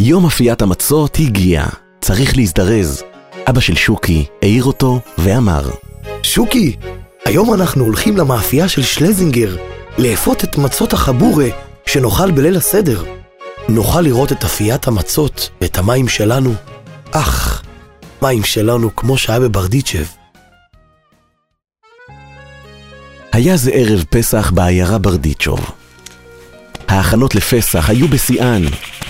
יום אפיית המצות הגיע, צריך להזדרז. אבא של שוקי העיר אותו ואמר, שוקי, היום אנחנו הולכים למאפייה של שלזינגר לאפות את מצות החבורה שנאכל בליל הסדר. נוכל לראות את אפיית המצות ואת המים שלנו. מים שלנו כמו שהיה בברדיצ'ב. היה זה ערב פסח בעיירה ברדיצ'וב. ההכנות לפסח היו בשיאן.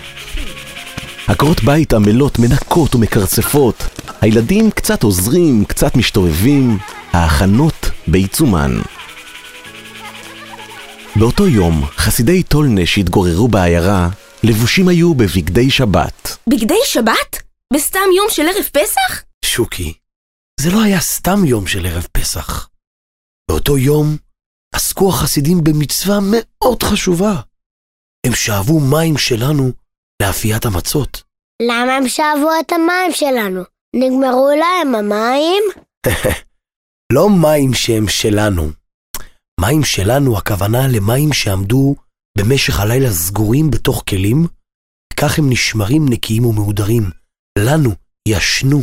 עקרות בית עמלות מנקות ומקרצפות. הילדים קצת עוזרים, קצת משתובבים. ההכנות בעיצומן. באותו יום, חסידי טולנה שהתגוררו בעיירה, לבושים היו בבגדי שבת. בגדי שבת? בסתם יום של ערב פסח? שוקי, זה לא היה סתם יום של ערב פסח. באותו יום עסקו החסידים במצווה מאוד חשובה. הם שאבו מים שלנו לאפיית המצות. למה הם שאבו את המים שלנו? נגמרו להם המים? לא מים שהם שלנו. מים שלנו הכוונה למים שעמדו במשך הלילה סגורים בתוך כלים, כך הם נשמרים נקיים ומהודרים. לנו ישנו.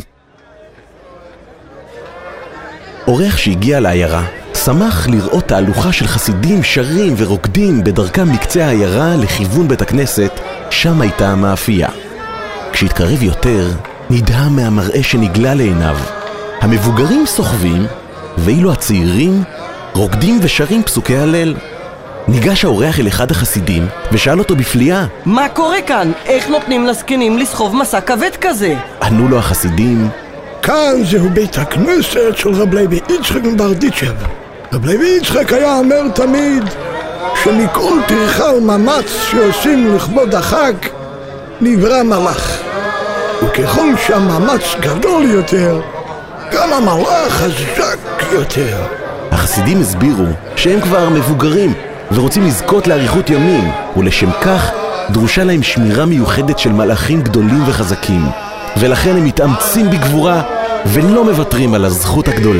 אורח שהגיע לעיירה שמח לראות תהלוכה של חסידים שרים ורוקדים בדרכם מקצה העיירה לכיוון בית הכנסת, שם הייתה המאפייה. כשהתקרב יותר, נדהם מהמראה שנגלה לעיניו. המבוגרים סוחבים, ואילו הצעירים רוקדים ושרים פסוקי הלל. ניגש האורח אל אחד החסידים ושאל אותו בפליאה, מה קורה כאן? איך נותנים לזקנים לסחוב מסע כבד כזה? ענו לו החסידים, כאן זהו בית הכנסת של רב לוי יצחק מברדיצ'ב. רב לוי יצחק היה אומר תמיד שמכל טרחה ומאמץ שעושים לכבוד החג נברא מלאך, וככל שהמאמץ גדול יותר גם המלאך חזק יותר. החסידים הסבירו שהם כבר מבוגרים ורוצים לזכות לאריכות ימים, ולשם כך דרושה להם שמירה מיוחדת של מלאכים גדולים וחזקים, ולכן הם מתאמצים בגבורה ולא מוותרים על הזכות הגדולה.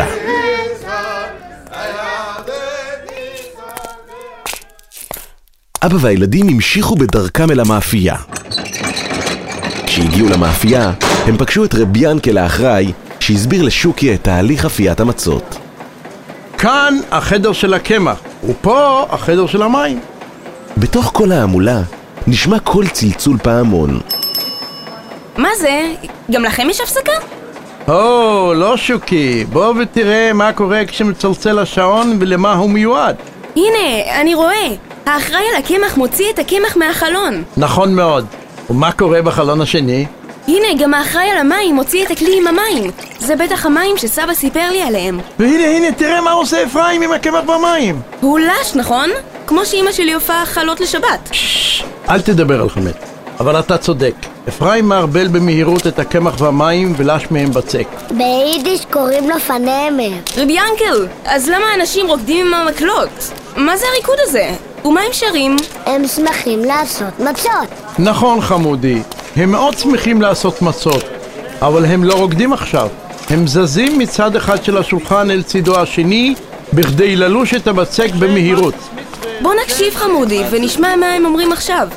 אבא והילדים המשיכו בדרכם אל המאפייה. כשהגיעו למאפייה, הם פגשו את רב ינקל האחראי, שהסביר לשוקי את תהליך אפיית המצות. כאן החדר של הקמח, ופה החדר של המים. בתוך כל העמולה נשמע קול צלצול פעמון. מה זה? גם לכם יש הפסקה? לא שוקי, בוא ותראה מה קורה כשמצלצל השעון ולמה הוא מיועד. הנה, אני רואה. האחראי על הקמח מוציא את הקמח מהחלון. נכון מאוד. ומה קורה בחלון השני? הנה, גם האחראי על המים מוציא את הכלי עם המים. זה בטח המים שסבא סיפר לי עליהם. והנה, תראה מה עושה אפרים עם הקמח במים. הוא לש, נכון? כמו שאמא שלי הופעה חלות לשבת. אל תדבר על חמץ. אבל אתה צודק. אפרים מערבל במהירות את הקמח והמים ולש מהם בצק. ביידיש קוראים לו פנמר. רב ינקל, אז למה אנשים רוקדים עם המקלות? מה זה הריקוד הזה? ומה הם שרים? הם שמחים לעשות מצות. נכון חמודי, הם מאוד שמחים לעשות מצות, אבל הם לא רוקדים עכשיו. הם זזים מצד אחד של השולחן אל צידו השני בכדי ללוש את הבצק במהירות. בוא נקשיב חמודי ונשמע מה הם אומרים עכשיו.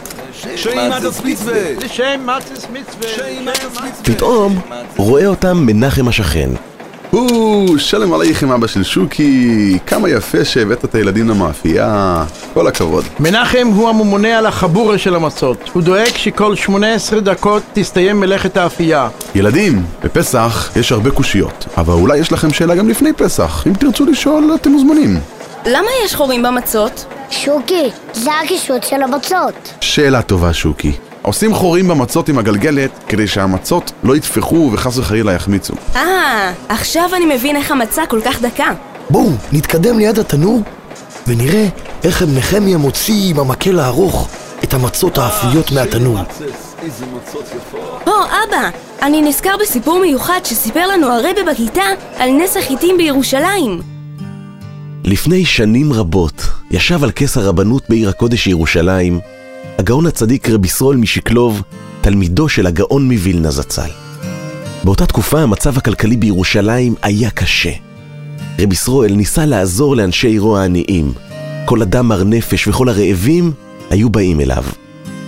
פתאום רואה אותם מנחם השכן. שלום עלייכם אבא של שוקי, כמה יפה שהבאת את הילדים למאפייה, כל הכבוד. מנחם הוא הממונה על החבורה של המצות. הוא דואג שכל 18 דקות תסתיים מלאכת האפייה. ילדים, בפסח יש הרבה קושיות, אבל אולי יש לכם שאלה גם לפני פסח. אם תרצו לשאול, אתם מוזמנים. למה יש חורים במצות? שוקי, זה הקישוט של המצות. שאלה טובה שוקי. עושים חורים במצות עם הגלגלת כדי שהמצות לא יתפחו וחס וחלילה יחמיצו. עכשיו אני מבין איך המצה כל כך דקה. בואו, נתקדם ליד התנור ונראה איך נחמיה מוציא עם המקל הארוך את המצות האפויות מהתנור. אבא, אני נזכר בסיפור מיוחד שסיפר לנו הרבי בכיתה על נס החיטים בירושלים. לפני שנים רבות ישב על כס הרבנות בעיר הקודש ירושלים הגאון הצדיק רבי ישראל משקלוב, תלמידו של הגאון מווילנה זצ"ל. באותה תקופה המצב הכלכלי בירושלים היה קשה. רבי ישראל ניסה לעזור לאנשי עירו העניים. כל אדם מר נפש וכל הרעבים היו באים אליו.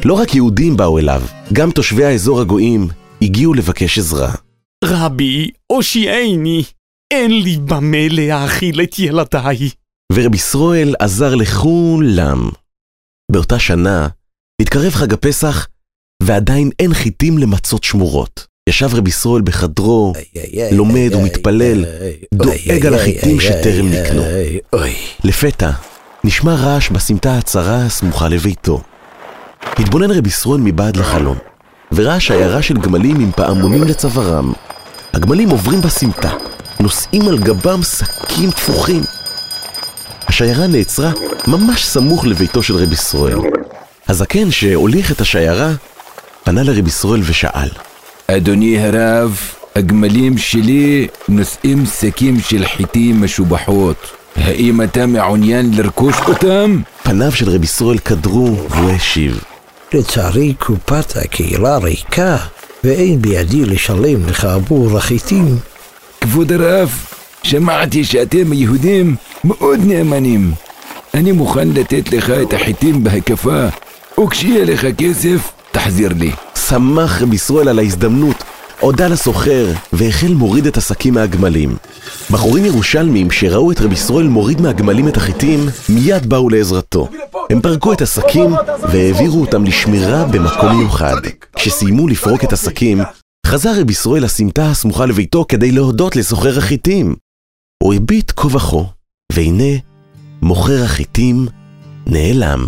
לא רק יהודים באו אליו, גם תושבי האזור הגויים הגיעו לבקש עזרה. רבי, הושיעני, אין לי במה להאכיל את ילדיי. ורבי ישראל עזר לכולם. באותה שנה התקרב חג הפסח, ועדיין אין חיטים למצות שמורות. ישב רבי ישראל בחדרו, לומד ומתפלל, דואג על החיטים שטרם נקנו. לפתע נשמע רעש בסמטה הצרה הסמוכה לביתו. התבונן רבי ישראל מבעד לחלון, וראה שיירה של גמלים עם פעמונים לצווארם. הגמלים עוברים בסמטה, נושאים על גבם שקים תפוחים. השיירה נעצרה ממש סמוך לביתו של רבי ישראל. הזקן שהוליך את השיירה פנה לרבי ישראל ושאל, אדוני הרב, הגמלים שלי נושאים שקים של חיטים משובחות. האם אתה מעוניין לרכוש אותם? פניו של רבי ישראל קדרו והוא השיב, לצערי קופת הקהילה ריקה, ואין בידי לשלם לך עבור החיטים. כבוד הרב, שמעתי שאתם היהודים מאוד נאמנים. אני מוכן לתת לך את החיטים בהקפה, וכשיהיה לך כסף, תחזיר לי. שמח רבי ישראל על ההזדמנות, הודה לסוחר והחל מוריד את השקים מהגמלים. בחורים ירושלמים שראו את רבי ישראל מוריד מהגמלים את החיטים, מיד באו לעזרתו. הם פרקו את השקים והעבירו אותם לשמירה במקום מיוחד. כשסיימו לפרוק את השקים, חזר רבי ישראל לסמטה הסמוכה לביתו כדי להודות לסוחר החיטים. הוא הביט כה וכה, והנה מוכר החיטים נעלם.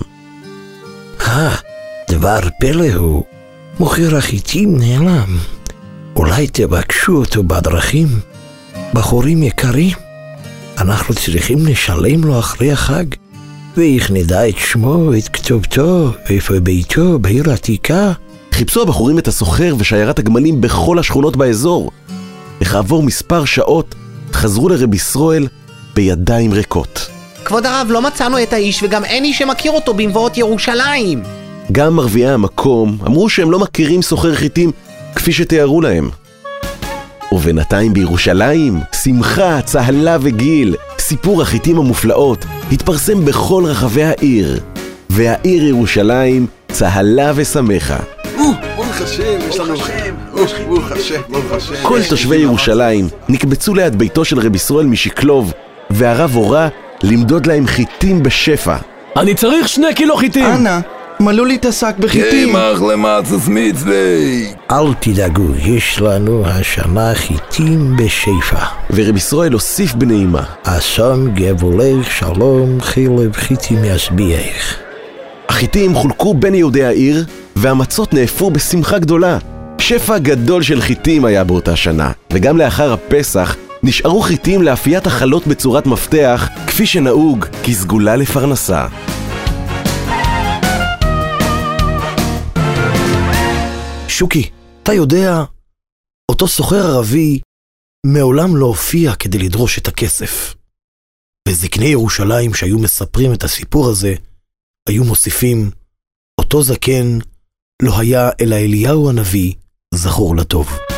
דבר פלא הוא, מוכר החיטים נעלם. אולי תבקשו אותו בדרכים? בחורים יקרים, אנחנו צריכים לשלם לו אחרי החג, ואיך נדע את שמו, את כתובתו, איפה ביתו, בעיר עתיקה. חיפשו הבחורים את הסוחר ושיירת הגמלים בכל השכונות באזור. וכעבור מספר שעות חזרו לרבי ישראל בידיים ריקות. כבוד הרב, לא מצאנו את האיש וגם אין איש שמכיר אותו במבואות ירושלים. גם מרביעי המקום אמרו שהם לא מכירים סוחר חיטים כפי שתיארו להם. ובינתיים בירושלים, שמחה, צהלה וגיל, סיפור החיטים המופלאות התפרסם בכל רחבי העיר, והעיר ירושלים צהלה ושמחה. ברוך השם, יש לנו לכם. ברוך השם, ברוך השם. כל תושבי ירושלים נקבצו ליד ביתו של רבי ישראל משקלוב, והרב הורה למדוד להם חיטים בשפע. אני צריך 2 קילו חיטים. אנא, מלאו לי את השק בחיטים. ימח למצוס מצווה. אל תדאגו, יש לנו השנה חיטים בשפע. ורבי ישראל הוסיף בנעימה, אסון גבולך שלום חילב חיטים ישביעך. החיטים חולקו בין יהודי העיר, והמצות נאפו בשמחה גדולה. שפע גדול של חיטים היה באותה שנה, וגם לאחר הפסח נשארו חיטים לאפיית החלות בצורת מפתח, כפי שנהוג כסגולה לפרנסה. שוקי, אתה יודע, אותו סוחר ערבי מעולם לא הופיע כדי לדרוש את הכסף. וזקני ירושלים שהיו מספרים את הסיפור הזה, היו מוסיפים, אותו זקן לא היה אלא אליהו הנביא זכור לטוב.